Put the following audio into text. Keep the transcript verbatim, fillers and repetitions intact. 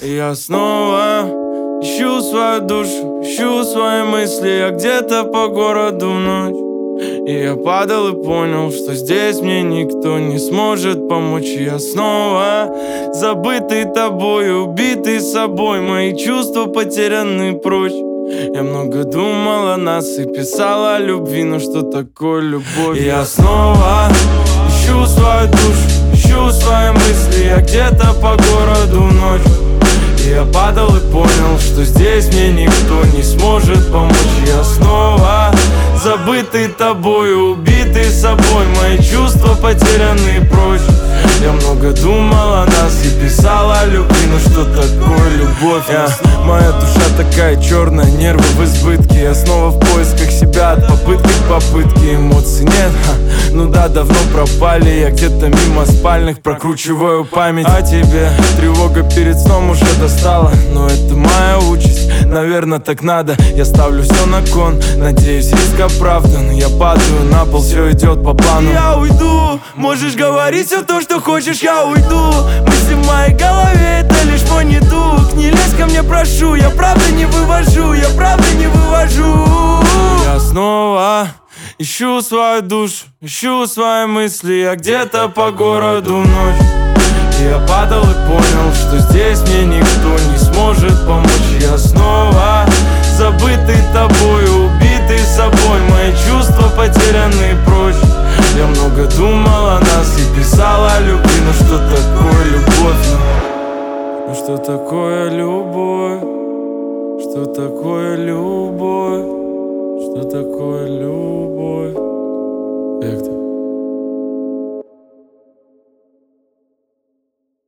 Я снова ищу свою душу, ищу свои мысли. Я где-то по городу ночь. И я падал и понял, что здесь мне никто не сможет помочь. Я снова забытый тобой, убитый собой. Мои чувства потеряны прочь. Я много думал о нас и писал о любви, но что такое любовь? И я снова ищу свою душу, ищу свои мысли. Я где-то по городу ночь. И я падал и понял, что здесь мне никто не сможет помочь. Я снова забытый тобой, убитый собой. Мои чувства потеряны прочь. Я много думал о нас и писал о любви, но что такое любовь? Я, моя душа такая черная, нервы в избытке. Я снова в поисках себя, от попытки к попытке. Эмоций нет, ха, ну да, давно пропали. Я где-то мимо спальных прокручиваю память о тебе. Тревога перед сном уже достала, но это моя участь, наверное, так надо. Я ставлю все на кон, надеюсь, риск оправдан. Я падаю на пол, все идет по плану. Я уйду, можешь говорить все то, что хочешь, я уйду. Мысли в моей голове, это лишь мой недуг. Не лезь ко мне, прошу, я правда не вывожу, я правда не вывожу. Я снова ищу свою душу, ищу свои мысли. Я где-то по городу ночь. И я падал и понял, что здесь мне никто не сможет помочь. Я снова забытый тобой, убитый собой. Мои чувства потеряны прочь. Я много думал о нас и писал о любви, но что такое любовь? Ну, ну что такое любовь? Что такое любовь? Что такое любовь? Як ти?